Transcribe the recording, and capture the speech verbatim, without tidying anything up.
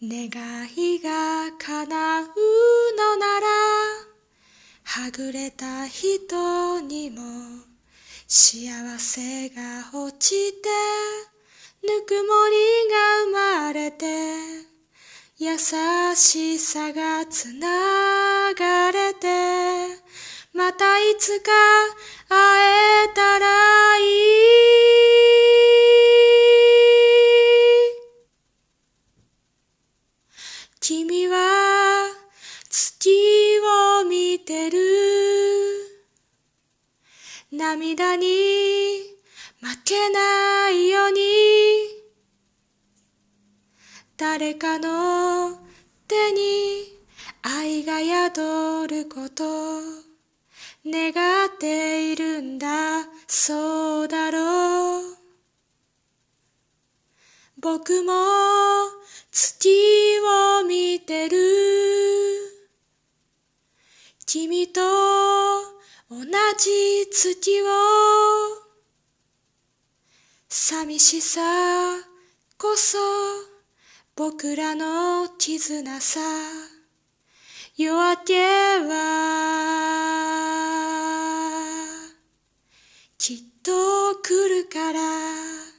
願いが叶うのなら、はぐれた人にも幸せが落ちて、ぬくもりが生まれて、優しさがつながれて、またいつか会えたらいい。君は月を見てる。涙に負けないように、誰かの手に愛が宿ること願っているんだ。そうだろう。僕も月を見てる。君と同じ月を、寂しさこそ僕らの絆さ。夜明けはきっと来るから。